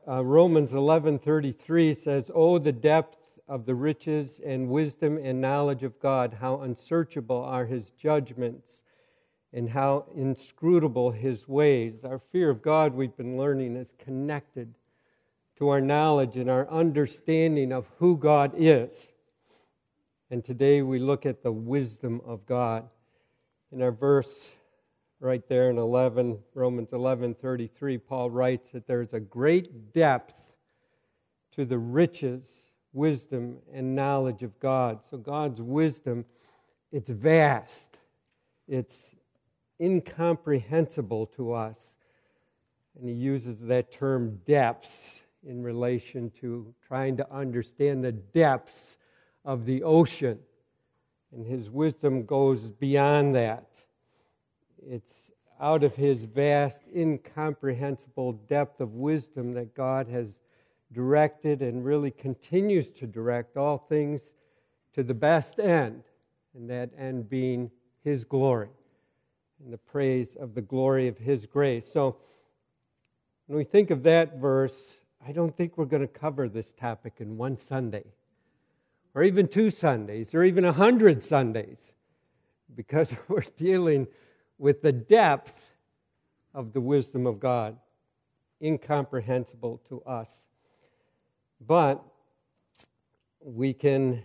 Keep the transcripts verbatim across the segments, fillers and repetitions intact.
uh, Romans eleven thirty-three says, "Oh, the depth of the riches and wisdom and knowledge of God, how unsearchable are His judgments and how inscrutable His ways." Our fear of God, we've been learning, is connected to our knowledge and our understanding of who God is. And today we look at the wisdom of God. In our verse right there in eleven, Romans eleven thirty-three, Paul writes that there's a great depth to the riches, wisdom, and knowledge of God. So God's wisdom, it's vast. It's incomprehensible to us. And he uses that term depths in relation to trying to understand the depths of the ocean. And his wisdom goes beyond that. It's out of his vast, incomprehensible depth of wisdom that God has directed and really continues to direct all things to the best end, and that end being His glory and the praise of the glory of His grace. So when we think of that verse, I don't think we're going to cover this topic in one Sunday, or even two Sundays, or even a hundred Sundays, because we're dealing with the depth of the wisdom of God, incomprehensible to us. But we can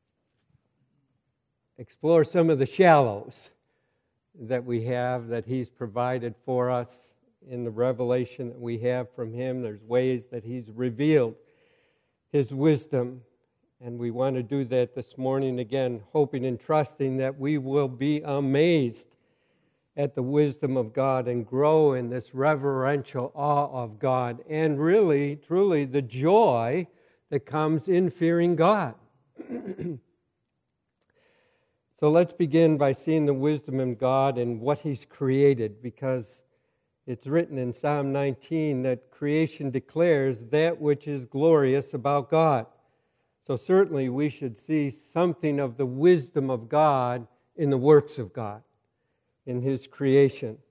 explore some of the shallows that we have, that He's provided for us in the revelation that we have from Him. There's ways that He's revealed His wisdom, and we want to do that this morning again, hoping and trusting that we will be amazed at the wisdom of God and grow in this reverential awe of God, and really, truly, the joy that comes in fearing God. So let's begin by seeing the wisdom of God and what He's created, because it's written in Psalm nineteen that creation declares that which is glorious about God. So certainly we should see something of the wisdom of God in the works of God, in His creation.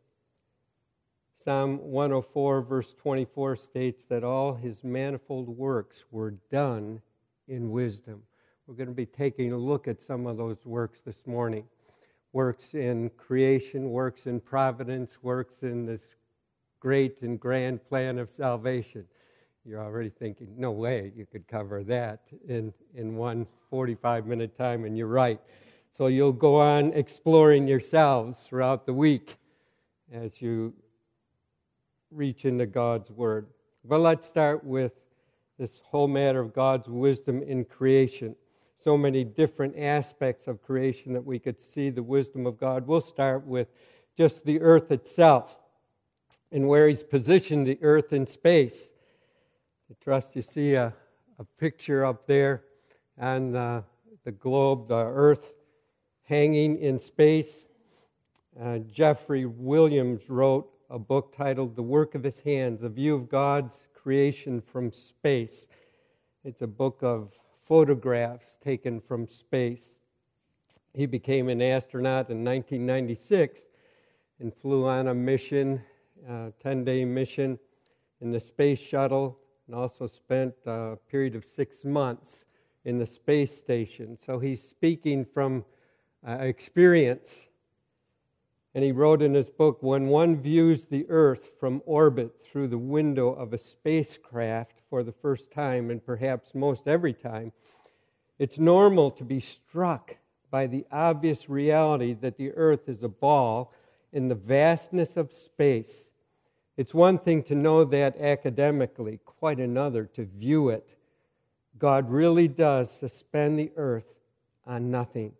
Psalm one oh four verse twenty-four states that all His manifold works were done in wisdom. We're going to be taking a look at some of those works this morning. Works in creation, works in providence, works in this great and grand plan of salvation. You're already thinking, no way you could cover that in, in one forty-five minute time, and you're right. So you'll go on exploring yourselves throughout the week as you reach into God's Word. But let's start with this whole matter of God's wisdom in creation. So many different aspects of creation that we could see the wisdom of God. We'll start with just the earth itself and where He's positioned the earth in space. I trust you see a, a picture up there on the, the globe, the earth hanging in space. Uh, Jeffrey Williams wrote a book titled The Work of His Hands, A View of God's Creation from Space. It's a book of photographs taken from space. He became an astronaut in nineteen ninety-six and flew on a mission, a ten-day mission in the space shuttle, and also spent a period of six months in the space station. So he's speaking from uh, experience. And he wrote in his book, when one views the Earth from orbit through the window of a spacecraft for the first time, and perhaps most every time, it's normal to be struck by the obvious reality that the Earth is a ball in the vastness of space. It's one thing to know that academically, quite another to view it. God really does suspend the Earth on nothing.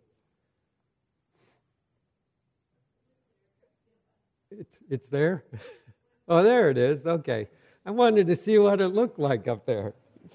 It's, it's there? Oh, there it is. Okay. I wanted to see what it looked like up there.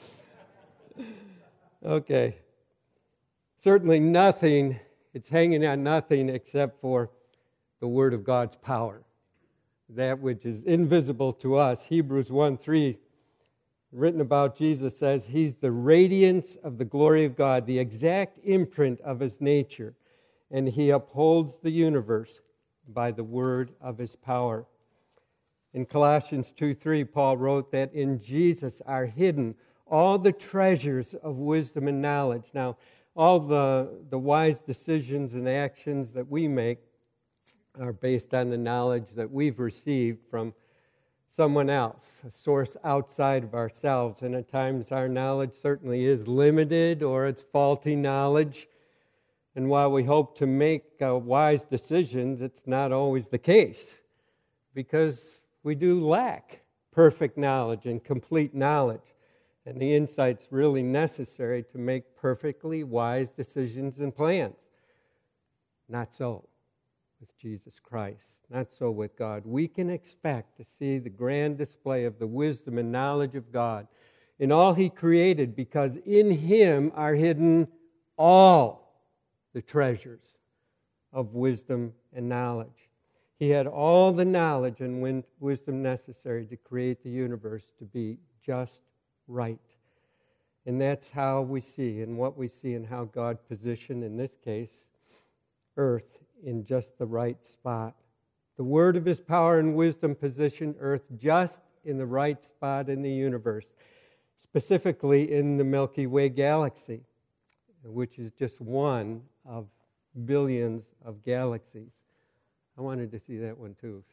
Okay. Certainly nothing, it's hanging on nothing except for the Word of God's power. That which is invisible to us. Hebrews one three, written about Jesus, says, He's the radiance of the glory of God, the exact imprint of His nature, and He upholds the universe by the word of His power. In Colossians two three, Paul wrote that in Jesus are hidden all the treasures of wisdom and knowledge. Now, all the, the wise decisions and actions that we make are based on the knowledge that we've received from someone else, a source outside of ourselves. And at times our knowledge certainly is limited or it's faulty knowledge. And while we hope to make uh, wise decisions, it's not always the case, because we do lack perfect knowledge and complete knowledge. And the insight's really necessary to make perfectly wise decisions and plans. Not so with Jesus Christ. Not so with God. We can expect to see the grand display of the wisdom and knowledge of God in all He created, because in Him are hidden all the treasures of wisdom and knowledge. He had all the knowledge and wisdom necessary to create the universe to be just right. And that's how we see, and what we see, and how God positioned, in this case, earth in just the right spot. The word of His power and wisdom positioned earth just in the right spot in the universe, specifically in the Milky Way galaxy, which is just one of billions of galaxies. I wanted to see that one too.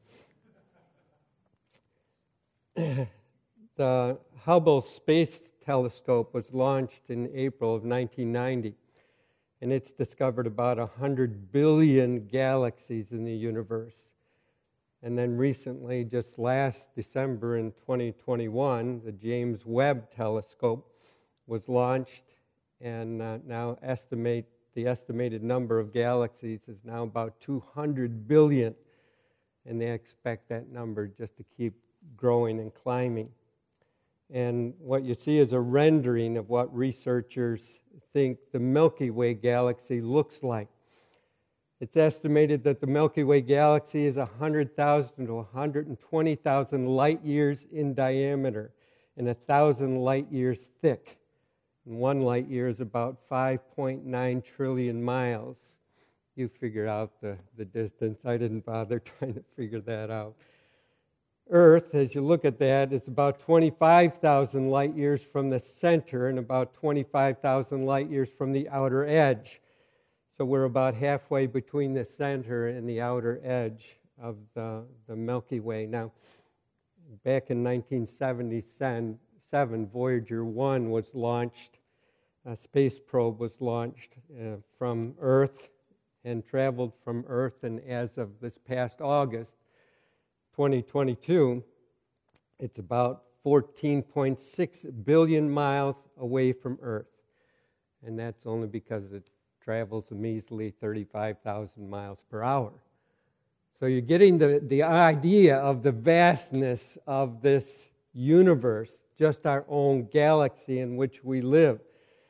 So, the Hubble Space Telescope was launched in April of nineteen ninety, and it's discovered about one hundred billion galaxies in the universe. And then recently, just last December in twenty twenty-one, the James Webb Telescope was launched, and uh, now estimate the estimated number of galaxies is now about two hundred billion, and they expect that number just to keep growing and climbing. And what you see is a rendering of what researchers think the Milky Way galaxy looks like. It's estimated that the Milky Way galaxy is one hundred thousand to one hundred twenty thousand light years in diameter and one thousand light years thick. And one light year is about five point nine trillion miles. You figure out the, the distance. I didn't bother trying to figure that out. Earth, as you look at that, is about twenty-five thousand light years from the center and about twenty-five thousand light years from the outer edge. So we're about halfway between the center and the outer edge of the, the Milky Way. Now, back in nineteen seventy-seven, Voyager one was launched. A space probe was launched uh, from Earth and traveled from Earth, and as of this past August, twenty twenty-two, it's about fourteen point six billion miles away from Earth. And that's only because it travels a measly thirty-five thousand miles per hour. So you're getting the, the idea of the vastness of this universe, just our own galaxy in which we live.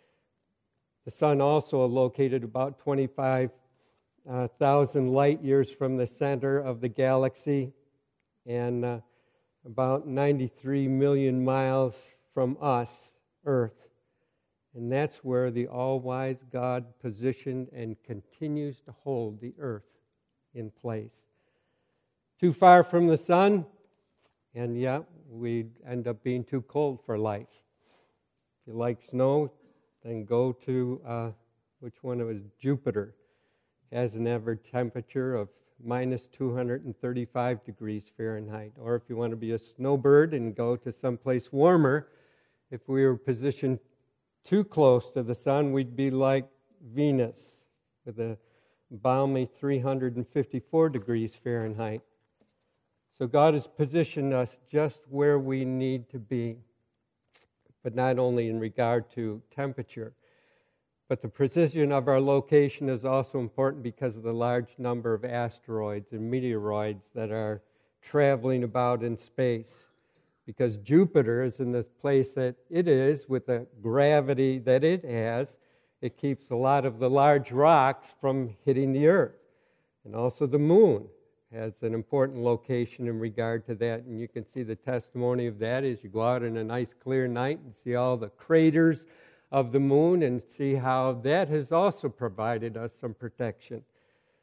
The sun also located about twenty-five thousand light years from the center of the galaxy, and uh, about ninety-three million miles from us, Earth. And that's where the all-wise God positioned and continues to hold the earth in place. Too far from the sun, and yeah, we'd end up being too cold for life. If you like snow, then go to, uh, which one it was, Jupiter. It has an average temperature of minus two hundred thirty-five degrees Fahrenheit. Or if you want to be a snowbird and go to someplace warmer, if we were positioned too close to the sun, we'd be like Venus with a balmy three hundred fifty-four degrees Fahrenheit. So God has positioned us just where we need to be, but not only in regard to temperature, but the precision of our location is also important because of the large number of asteroids and meteoroids that are traveling about in space. Because Jupiter is in the place that it is, with the gravity that it has, it keeps a lot of the large rocks from hitting the Earth. And also the moon has an important location in regard to that, and you can see the testimony of that as you go out in a nice clear night and see all the craters of the moon and see how that has also provided us some protection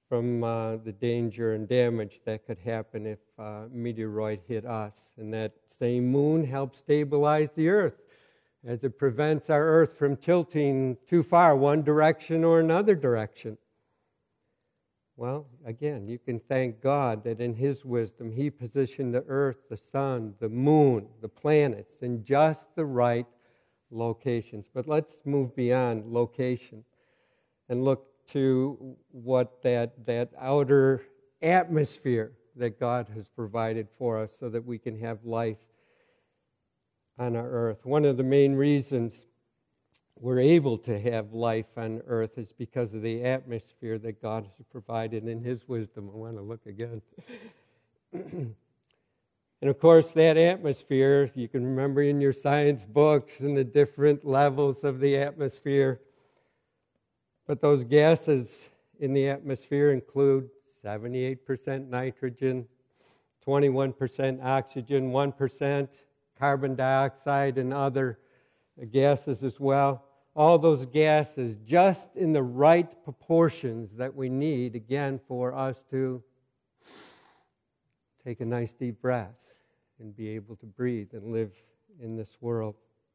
from uh, the danger and damage that could happen if uh, meteoroid hit us. And that same moon helps stabilize the earth as it prevents our earth from tilting too far one direction or another direction. Well, again, you can thank God that in His wisdom He positioned the earth, the sun, the moon, the planets in just the right locations. But let's move beyond location and look to what that, that outer atmosphere that God has provided for us so that we can have life on our earth. One of the main reasons we're able to have life on earth is because of the atmosphere that God has provided in His wisdom. I want to look again. And of course, that atmosphere, you can remember in your science books and the different levels of the atmosphere. But those gases in the atmosphere include seventy-eight percent nitrogen, twenty-one percent oxygen, one percent carbon dioxide, and other gases as well. All those gases just in the right proportions that we need, again, for us to take a nice deep breath and be able to breathe and live in this world.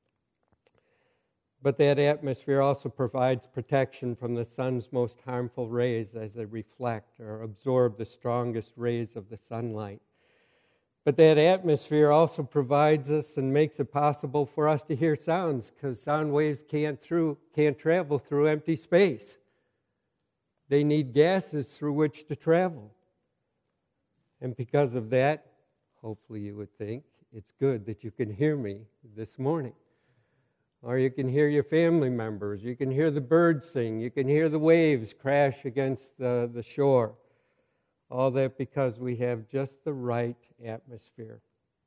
But that atmosphere also provides protection from the sun's most harmful rays as they reflect or absorb the strongest rays of the sunlight. But that atmosphere also provides us and makes it possible for us to hear sounds, because sound waves can't through can't travel through empty space. They need gases through which to travel. And because of that, hopefully you would think, it's good that you can hear me this morning. Or you can hear your family members, you can hear the birds sing, you can hear the waves crash against the, the shore. All that because we have just the right atmosphere.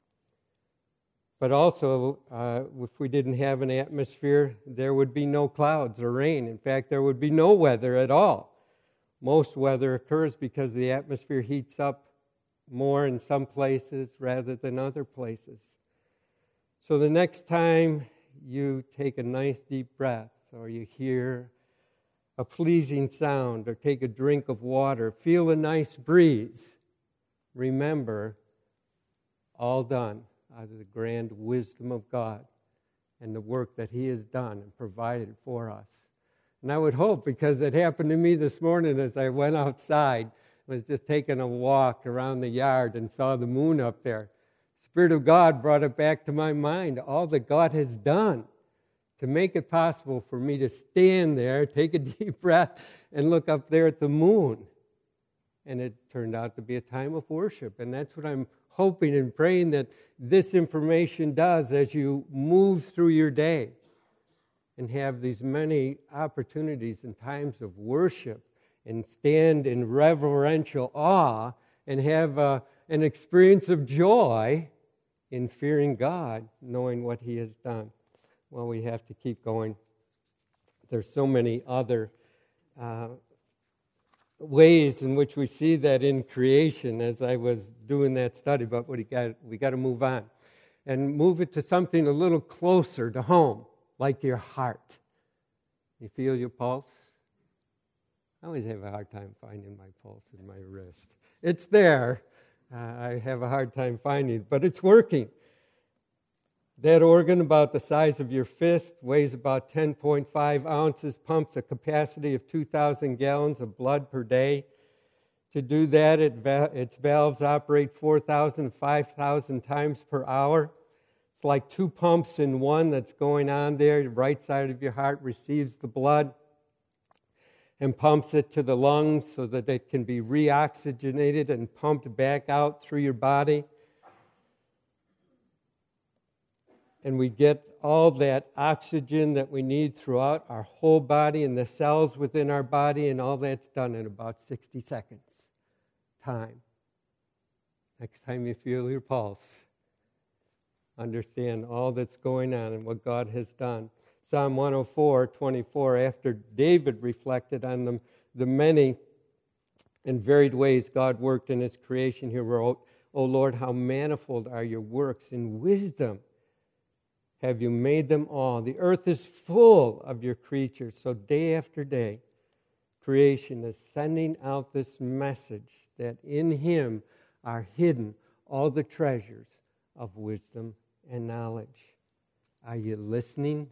But also, uh, if we didn't have an atmosphere, there would be no clouds or rain. In fact, there would be no weather at all. Most weather occurs because the atmosphere heats up more in some places rather than other places. So the next time you take a nice deep breath, or you hear a pleasing sound, or take a drink of water, feel a nice breeze, remember, all done out of the grand wisdom of God and the work that He has done and provided for us. And I would hope, because it happened to me this morning as I went outside, was just taking a walk around the yard and saw the moon up there. Spirit of God brought it back to my mind, all that God has done to make it possible for me to stand there, take a deep breath, and look up there at the moon. And it turned out to be a time of worship. And that's what I'm hoping and praying that this information does as you move through your day and have these many opportunities and times of worship and stand in reverential awe and have uh, an experience of joy in fearing God, knowing what He has done. Well, we have to keep going. There's so many other uh, ways in which we see that in creation as I was doing that study, but we got we got to move on and move it to something a little closer to home, like your heart. You feel your pulse? I always have a hard time finding my pulse in my wrist. It's there. Uh, I have a hard time finding it, but it's working. That organ, about the size of your fist, weighs about ten point five ounces, pumps a capacity of two thousand gallons of blood per day. To do that, it va- its valves operate four thousand, five thousand times per hour. It's like two pumps in one that's going on there. The right side of your heart receives the blood and pumps it to the lungs so that it can be reoxygenated and pumped back out through your body. And we get all that oxygen that we need throughout our whole body and the cells within our body, and all that's done in about sixty seconds time. Next time you feel your pulse, understand all that's going on and what God has done. Psalm one oh four, twenty-four, after David reflected on the, the many and varied ways God worked in His creation, he wrote, "O Lord, how manifold are your works! In wisdom have you made them all. The earth is full of your creatures." So day after day, creation is sending out this message that in Him are hidden all the treasures of wisdom and knowledge. Are you listening?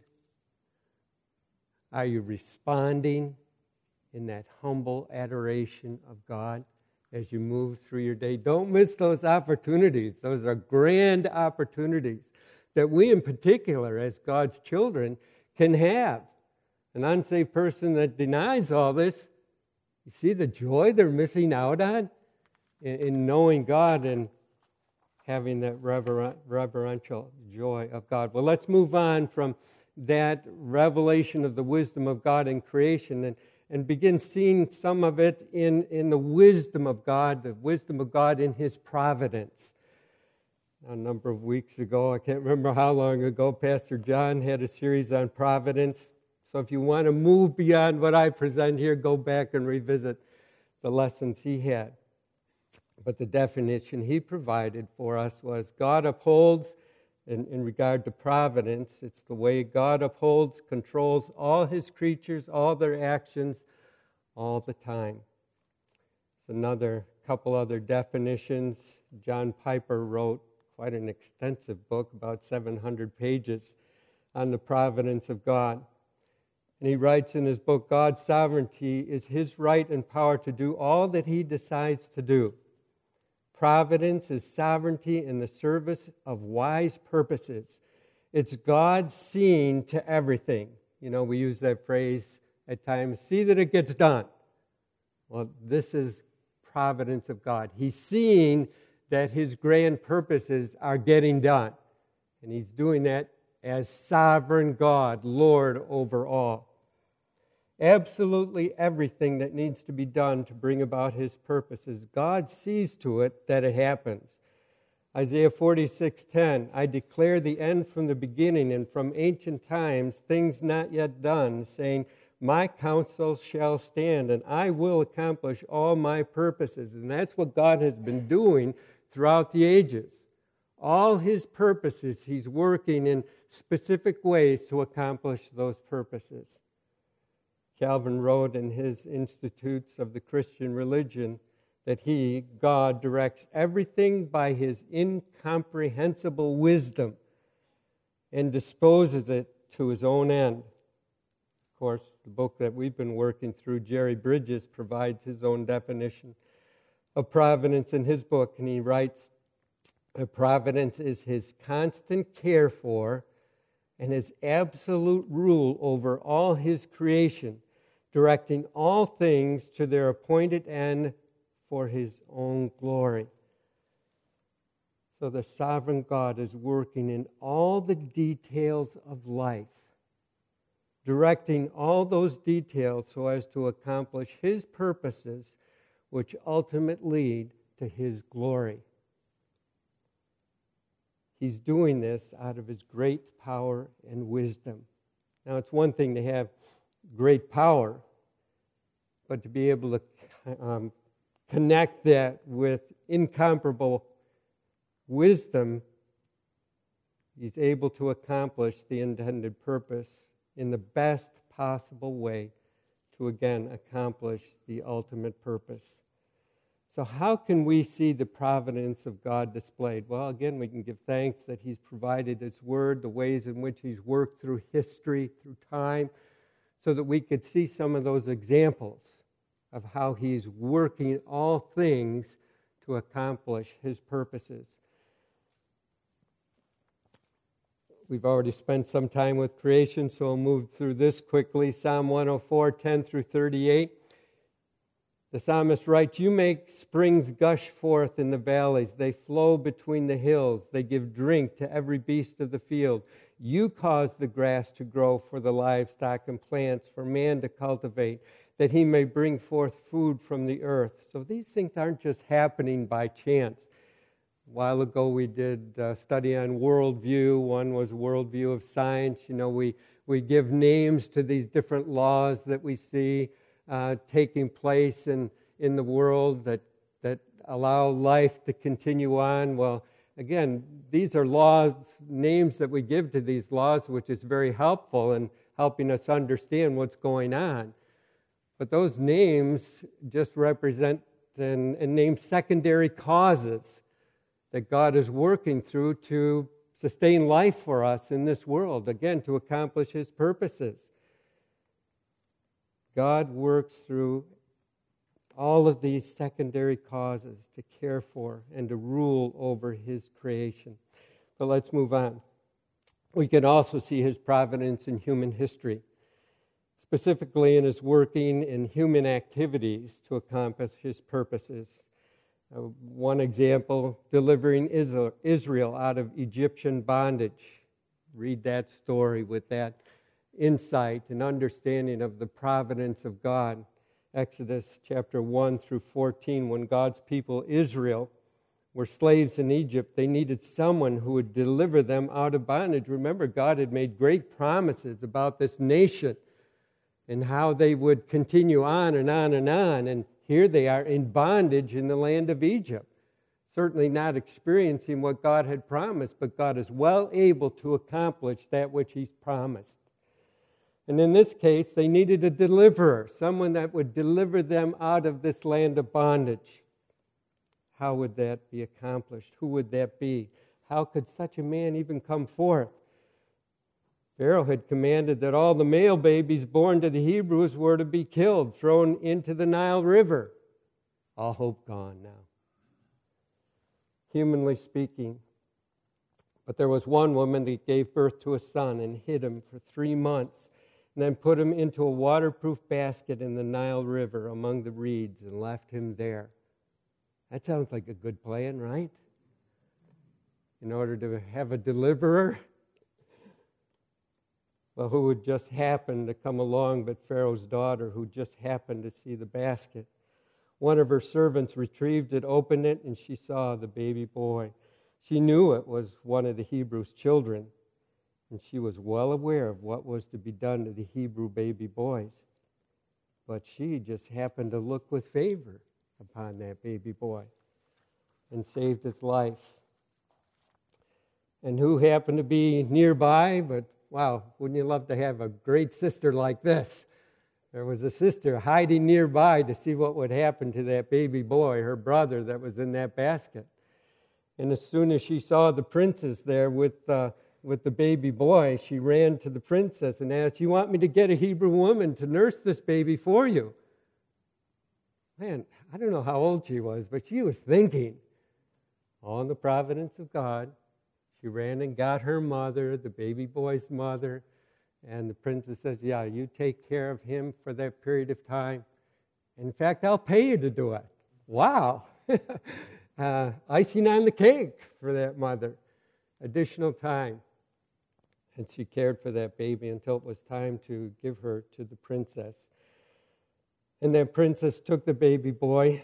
Are you responding in that humble adoration of God as you move through your day? Don't miss those opportunities. Those are grand opportunities that we in particular as God's children can have. An unsaved person that denies all this, you see the joy they're missing out on in, in knowing God and having that rever- reverential joy of God. Well, let's move on from that revelation of the wisdom of God in creation and, and begin seeing some of it in, in the wisdom of God, the wisdom of God in His providence. A number of weeks ago, I can't remember how long ago, Pastor John had a series on providence. So if you want to move beyond what I present here, go back and revisit the lessons he had. But the definition he provided for us was God upholds, in, in regard to providence, it's the way God upholds, controls all His creatures, all their actions, all the time. It's another couple other definitions. John Piper wrote quite an extensive book, about seven hundred pages, on the providence of God. And he writes in his book, God's sovereignty is His right and power to do all that He decides to do. Providence is sovereignty in the service of wise purposes. It's God seeing to everything. You know, we use that phrase at times, see that it gets done. Well, this is providence of God. He's seeing that His grand purposes are getting done. And He's doing that as sovereign God, Lord over all. Absolutely everything that needs to be done to bring about His purposes, God sees to it that it happens. Isaiah forty-six ten, I declare the end from the beginning and from ancient times, things not yet done, saying, my counsel shall stand, and I will accomplish all my purposes. And that's what God has been doing throughout the ages. All His purposes, He's working in specific ways to accomplish those purposes. Calvin wrote in his Institutes of the Christian Religion that he, God, directs everything by His incomprehensible wisdom and disposes it to His own end. Of course, the book that we've been working through, Jerry Bridges, provides his own definition of providence in his book, and he writes, providence is His constant care for and His absolute rule over all His creation, directing all things to their appointed end for His own glory. So the sovereign God is working in all the details of life, directing all those details so as to accomplish His purposes, which ultimately lead to His glory. He's doing this out of His great power and wisdom. Now, it's one thing to have great power, but to be able to um, connect that with incomparable wisdom, He's able to accomplish the intended purpose in the best possible way to, again, accomplish the ultimate purpose. So how can we see the providence of God displayed? Well, again, we can give thanks that He's provided His Word, the ways in which He's worked through history, through time, so that we could see some of those examples of how He's working all things to accomplish His purposes. We've already spent some time with creation, so we'll move through this quickly. Psalm one oh four, ten through thirty-eight. The psalmist writes, you make springs gush forth in the valleys. They flow between the hills. They give drink to every beast of the field. You cause the grass to grow for the livestock and plants for man to cultivate, that he may bring forth food from the earth. So these things aren't just happening by chance. A while ago we did a study on worldview. One was worldview of science. You know, we, we give names to these different laws that we see uh, taking place in, in the world that, that allow life to continue on. Well, again, these are laws, names that we give to these laws, which is very helpful in helping us understand what's going on. But those names just represent and, and name secondary causes that God is working through to sustain life for us in this world, again, to accomplish His purposes. God works through all of these secondary causes to care for and to rule over His creation. But let's move on. We can also see His providence in human history, specifically in His working in human activities to accomplish His purposes. Uh, one example, delivering Israel out of Egyptian bondage. Read that story with that insight and understanding of the providence of God. Exodus chapter one through fourteen, when God's people, Israel, were slaves in Egypt, they needed someone who would deliver them out of bondage. Remember, God had made great promises about this nation and how they would continue on and on and on. And here they are in bondage in the land of Egypt, certainly not experiencing what God had promised, but God is well able to accomplish that which He's promised. And in this case, they needed a deliverer, someone that would deliver them out of this land of bondage. How would that be accomplished? Who would that be? How could such a man even come forth? Pharaoh had commanded that all the male babies born to the Hebrews were to be killed, thrown into the Nile River. All hope gone now, humanly speaking. But there was one woman that gave birth to a son and hid him for three months, and then put him into a waterproof basket in the Nile River among the reeds and left him there. That sounds like a good plan, right? In order to have a deliverer. Well, who would just happen to come along but Pharaoh's daughter, who just happened to see the basket. One of her servants retrieved it, opened it, and she saw the baby boy. She knew it was one of the Hebrews' children, and she was well aware of what was to be done to the Hebrew baby boys. But she just happened to look with favor upon that baby boy and saved his life. And who happened to be nearby, but wow, wouldn't you love to have a great sister like this? There was a sister hiding nearby to see what would happen to that baby boy, her brother that was in that basket. And as soon as she saw the princess there with, uh, with the baby boy, she ran to the princess and asked, "You want me to get a Hebrew woman to nurse this baby for you?" Man, I don't know how old she was, but she was thinking. All in the providence of God, she ran and got her mother, the baby boy's mother, and the princess says, "Yeah, you take care of him for that period of time. In fact, I'll pay you to do it." Wow. uh, icing on the cake for that mother. Additional time. And she cared for that baby until it was time to give her to the princess. And that princess took the baby boy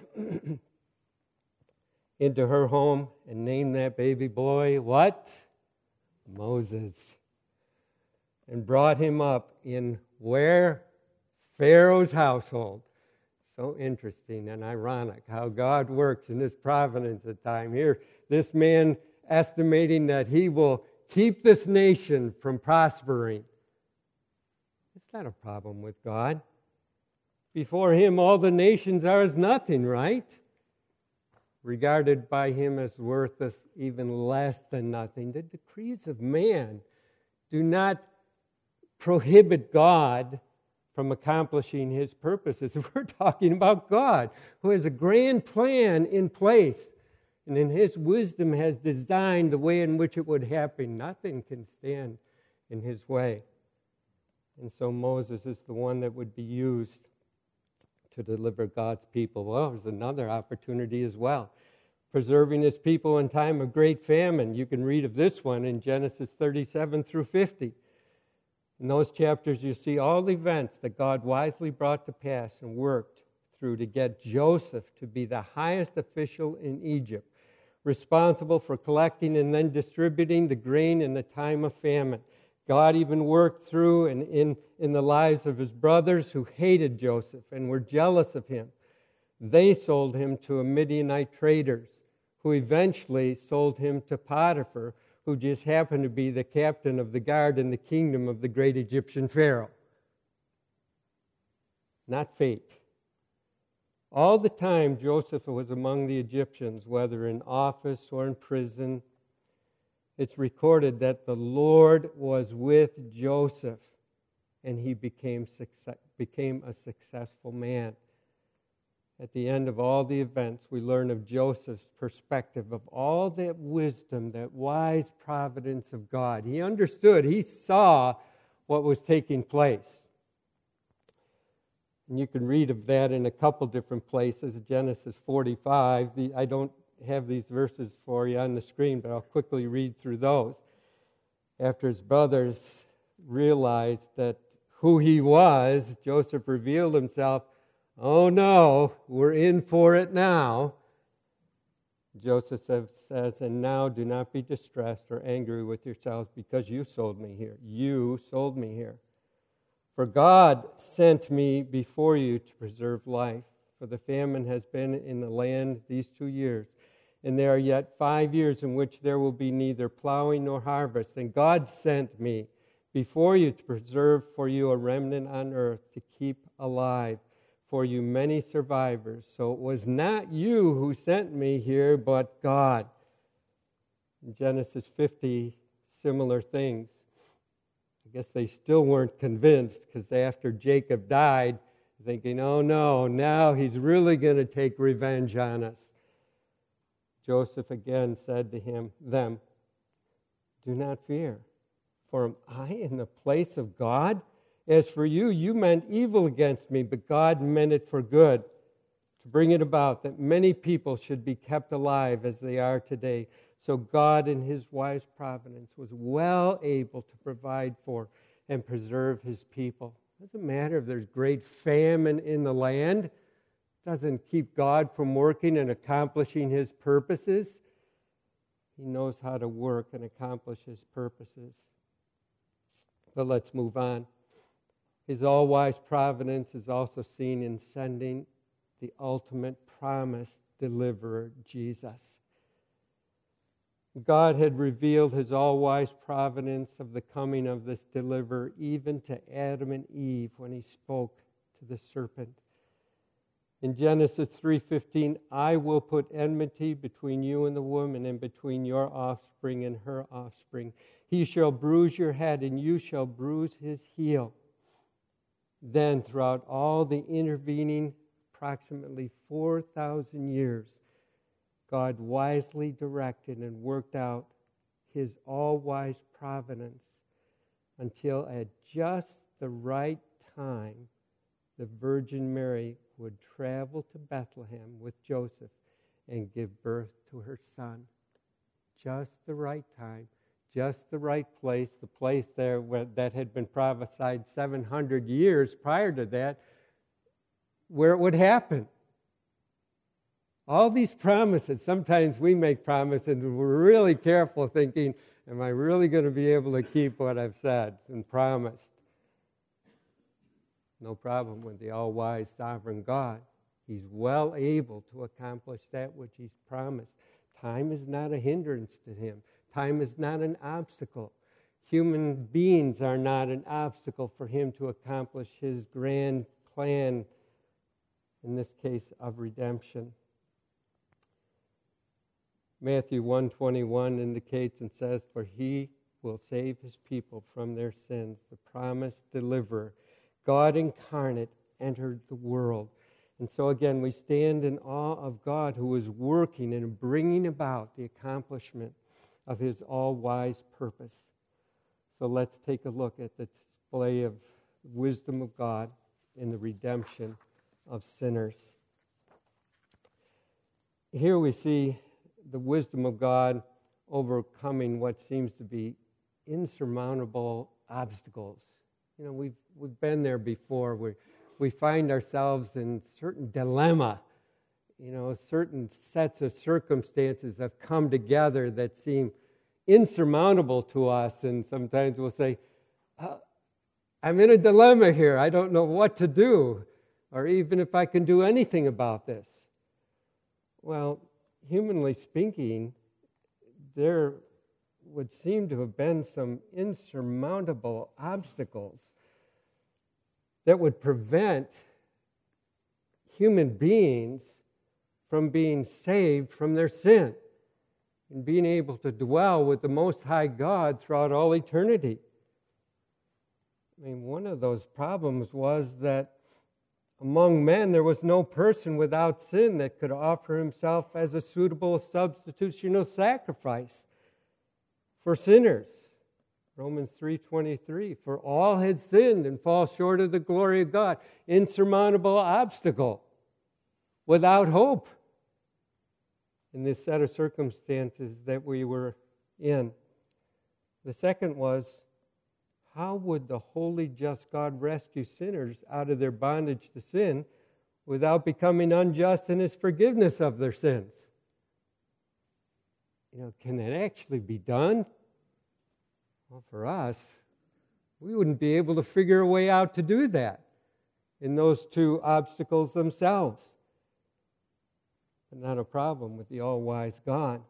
into her home and named that baby boy what? Moses. And brought him up in where? Pharaoh's household. So interesting and ironic how God works in His providence at time. Here, this man estimating that he will keep this nation from prospering. It's not a problem with God. Before Him, all the nations are as nothing, right? Regarded by Him as worthless, even less than nothing. The decrees of man do not prohibit God from accomplishing His purposes. We're talking about God, who has a grand plan in place, and in His wisdom has designed the way in which it would happen. Nothing can stand in His way. And so Moses is the one that would be used to deliver God's people. Well, there's another opportunity as well. Preserving His people in time of great famine. You can read of this one in Genesis thirty-seven through fifty. In those chapters, you see all the events that God wisely brought to pass and worked through to get Joseph to be the highest official in Egypt, responsible for collecting and then distributing the grain in the time of famine. God even worked through and in, in the lives of his brothers who hated Joseph and were jealous of him. They sold him to a Midianite traders who eventually sold him to Potiphar, who just happened to be the captain of the guard in the kingdom of the great Egyptian Pharaoh. not fate. All the time Joseph was among the Egyptians, whether in office or in prison, it's recorded that the Lord was with Joseph, and he became success, became a successful man. At the end of all the events, we learn of Joseph's perspective of all that wisdom, that wise providence of God. He understood, he saw what was taking place. And you can read of that in a couple different places. Genesis forty-five. The, I don't have these verses for you on the screen, but I'll quickly read through those. After his brothers realized that who he was, Joseph revealed himself. Oh no, we're in for it now. Joseph says, and now do not be distressed or angry with yourselves because you sold me here. You sold me here. For God sent me before you to preserve life. For the famine has been in the land these two years, and there are yet five years in which there will be neither plowing nor harvest. And God sent me before you to preserve for you a remnant on earth, to keep alive for you many survivors. So it was not you who sent me here, but God. In Genesis fifty, similar things. I guess they still weren't convinced, because after Jacob died, thinking, oh no, now he's really going to take revenge on us. Joseph again said to him, them, do not fear, for am I in the place of God? As for you, you meant evil against me, but God meant it for good, to bring it about that many people should be kept alive as they are today. So God, in his wise providence, was well able to provide for and preserve his people. It doesn't matter if there's great famine in the land. It doesn't keep God from working and accomplishing his purposes. He knows how to work and accomplish his purposes. But let's move on. His all-wise providence is also seen in sending the ultimate promised deliverer, Jesus. God had revealed his all-wise providence of the coming of this deliverer even to Adam and Eve when he spoke to the serpent. In Genesis three fifteen, I will put enmity between you and the woman, and between your offspring and her offspring. He shall bruise your head, and you shall bruise his heel. Then, throughout all the intervening approximately four thousand years, God wisely directed and worked out his all-wise providence until at just the right time, the Virgin Mary would travel to Bethlehem with Joseph and give birth to her son. Just the right time, just the right place, the place there where, that had been prophesied seven hundred years prior to that, where it would happen. All these promises, sometimes we make promises and we're really careful thinking, am I really going to be able to keep what I've said and promised? No problem with the all-wise sovereign God. He's well able to accomplish that which he's promised. Time is not a hindrance to him. Time is not an obstacle. Human beings are not an obstacle for him to accomplish his grand plan, in this case of redemption. Matthew one twenty-one indicates and says, for he will save his people from their sins. The promised deliverer, God incarnate, entered the world. And so again, we stand in awe of God, who is working and bringing about the accomplishment of his all-wise purpose. So let's take a look at the display of wisdom of God in the redemption of sinners. Here we see the wisdom of God overcoming what seems to be insurmountable obstacles. You know, we've we've been there before. We we find ourselves in certain dilemma. You know, certain sets of circumstances have come together that seem insurmountable to us, and sometimes we'll say, uh, I'm in a dilemma here. I don't know what to do, or even if I can do anything about this. Well, humanly speaking, there would seem to have been some insurmountable obstacles that would prevent human beings from being saved from their sin and being able to dwell with the Most High God throughout all eternity. I mean, one of those problems was that among men there was no person without sin that could offer himself as a suitable substitutional sacrifice for sinners. Romans three twenty-three, for all had sinned and fall short of the glory of God. Insurmountable obstacle, without hope in this set of circumstances that we were in. The second was, how would the holy, just God rescue sinners out of their bondage to sin without becoming unjust in His forgiveness of their sins? You know, can that actually be done? Well, for us, we wouldn't be able to figure a way out to do that in those two obstacles themselves. But not a problem with the all-wise God.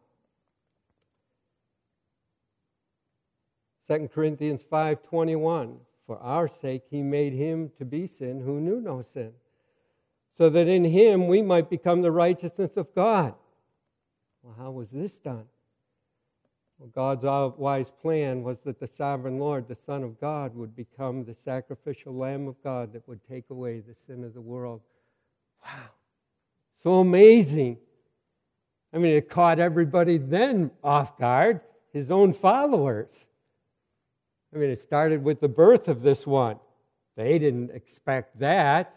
Second Corinthians five twenty-one, for our sake He made Him to be sin who knew no sin, so that in Him we might become the righteousness of God. Well, how was this done? Well, God's all-wise plan was that the sovereign Lord, the Son of God, would become the sacrificial Lamb of God that would take away the sin of the world. Wow. So amazing. I mean, it caught everybody then off guard, His own followers. I mean, it started with the birth of this one. They didn't expect that.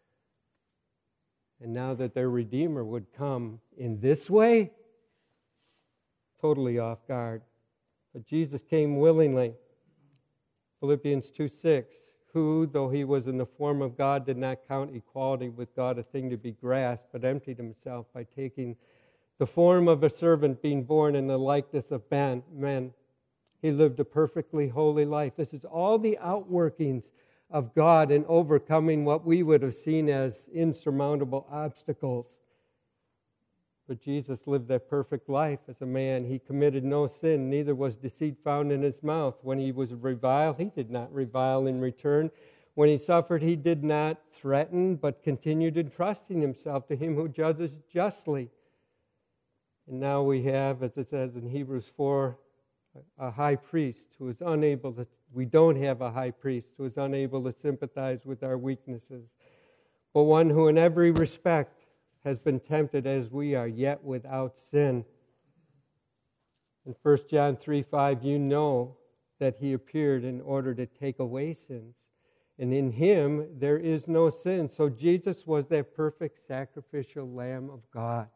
And now that their Redeemer would come in this way, totally off guard. But Jesus came willingly. Philippians two six, who, though He was in the form of God, did not count equality with God a thing to be grasped, but emptied Himself by taking the form of a servant, being born in the likeness of men. He lived a perfectly holy life. This is all the outworkings of God in overcoming what we would have seen as insurmountable obstacles. But Jesus lived that perfect life as a man. He committed no sin, neither was deceit found in His mouth. When He was reviled, He did not revile in return. When He suffered, He did not threaten, but continued entrusting Himself to Him who judges justly. And now we have, as it says in Hebrews four, a high priest who is unable to, we don't have a high priest who is unable to sympathize with our weaknesses, but one who in every respect has been tempted as we are, yet without sin. In First John three five, you know that He appeared in order to take away sins, and in Him there is no sin. So Jesus was that perfect sacrificial Lamb of God.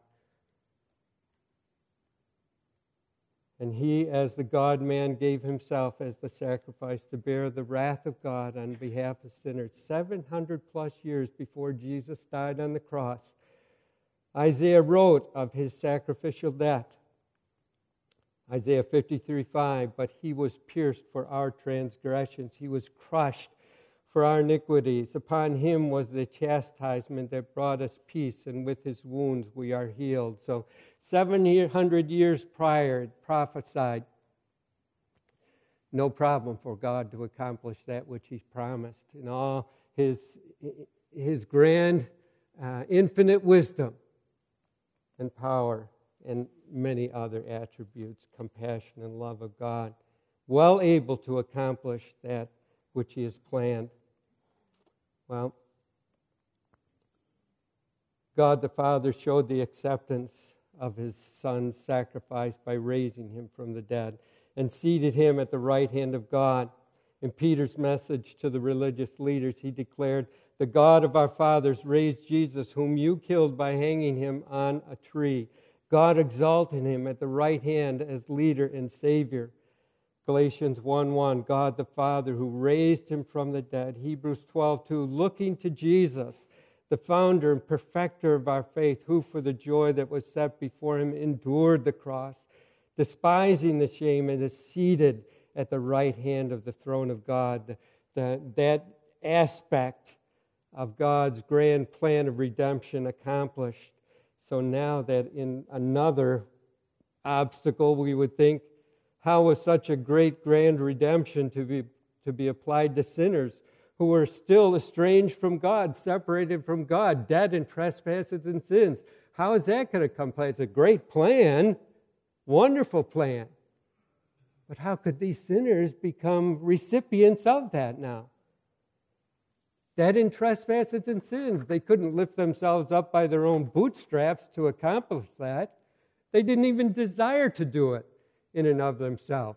And He, as the God-man, gave Himself as the sacrifice to bear the wrath of God on behalf of sinners. seven hundred plus years before Jesus died on the cross, Isaiah wrote of His sacrificial death. Isaiah fifty-three five, but He was pierced for our transgressions. He was crushed for our iniquities. Upon Him was the chastisement that brought us peace, and with His wounds we are healed. So seven hundred years prior, it prophesied, no problem for God to accomplish that which He's promised in all His, his grand, uh, infinite wisdom and power and many other attributes, compassion and love of God, well able to accomplish that which He has planned. Well, God the Father showed the acceptance of His Son's sacrifice by raising Him from the dead and seated Him at the right hand of God. In Peter's message to the religious leaders, he declared, the God of our fathers raised Jesus, whom you killed by hanging Him on a tree. God exalted Him at the right hand as leader and Savior. Galatians one one, God the Father who raised Him from the dead. Hebrews twelve two, looking to Jesus, the founder and perfecter of our faith, who for the joy that was set before Him endured the cross, despising the shame, and is seated at the right hand of the throne of God. The, the, that aspect of God's grand plan of redemption accomplished. So now that in another obstacle, we would think, how was such a great grand redemption to be to be applied to sinners who were still estranged from God, separated from God, dead in trespasses and sins. How is that going to come place? A great plan, wonderful plan. But how could these sinners become recipients of that now? Dead in trespasses and sins. They couldn't lift themselves up by their own bootstraps to accomplish that. They didn't even desire to do it in and of themselves.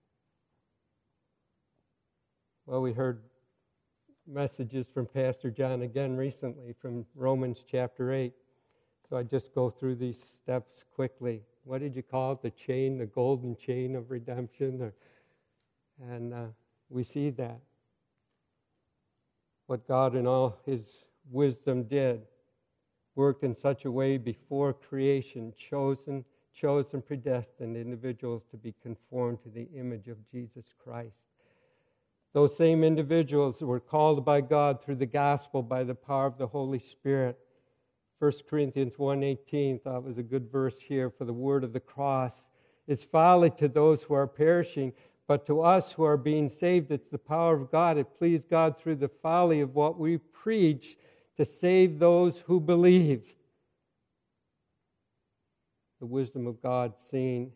Well, we heard messages from Pastor John again recently from Romans chapter eight. So I just go through these steps quickly. What did you call it? The chain, the golden chain of redemption? Or, and uh, we see that. What God in all His wisdom did, worked in such a way before creation, chosen, chosen, predestined individuals to be conformed to the image of Jesus Christ. Those same individuals were called by God through the gospel by the power of the Holy Spirit. First Corinthians one eighteen, thought was a good verse here. For the word of the cross is folly to those who are perishing, but to us who are being saved, it's the power of God. It pleased God through the folly of what we preach to save those who believe. The wisdom of God seen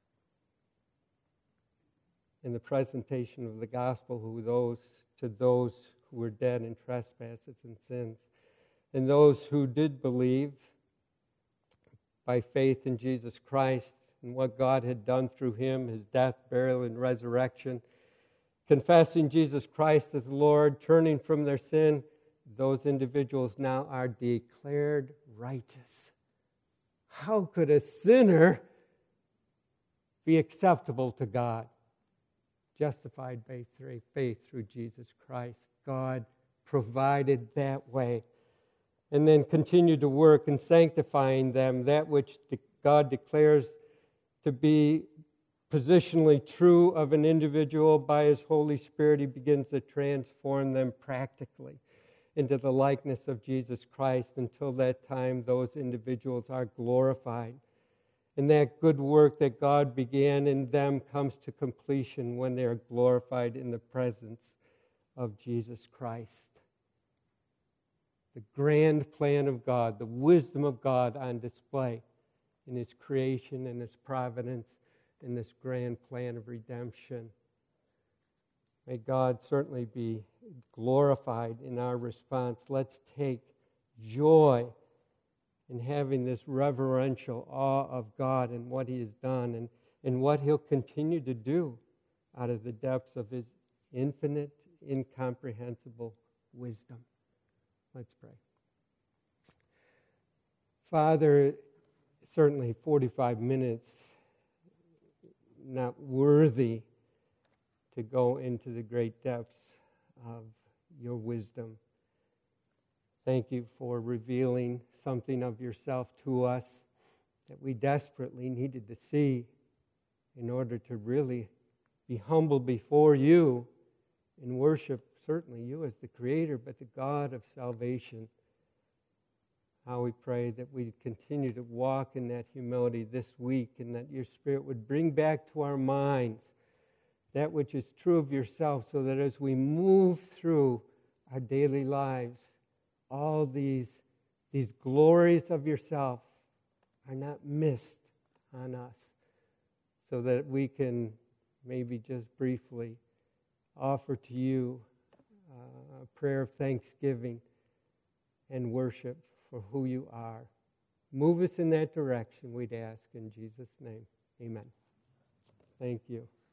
in the presentation of the gospel who those to those who were dead in trespasses and sins. And those who did believe by faith in Jesus Christ and what God had done through Him, His death, burial, and resurrection, confessing Jesus Christ as Lord, turning from their sin, those individuals now are declared righteous. How could a sinner be acceptable to God? Justified by faith through Jesus Christ. God provided that way. And then continue to work in sanctifying them, that which God declares to be positionally true of an individual by His Holy Spirit. He begins to transform them practically into the likeness of Jesus Christ. Until that time, those individuals are glorified. And that good work that God began in them comes to completion when they are glorified in the presence of Jesus Christ. The grand plan of God, the wisdom of God on display in His creation and His providence in this grand plan of redemption. May God certainly be glorified in our response. Let's take joy in having this reverential awe of God and what He has done and, and what He'll continue to do out of the depths of His infinite, incomprehensible wisdom. Let's pray. Father, certainly forty-five minutes, not worthy to go into the great depths of your wisdom. Thank you for revealing something of yourself to us that we desperately needed to see in order to really be humble before you and worship certainly you as the Creator, but the God of salvation. How we pray that we continue to walk in that humility this week and that your Spirit would bring back to our minds that which is true of yourself, so that as we move through our daily lives, all these, these glories of yourself are not missed on us, so that we can maybe just briefly offer to you uh, a prayer of thanksgiving and worship for who you are. Move us in that direction, we'd ask in Jesus' name. Amen. Thank you.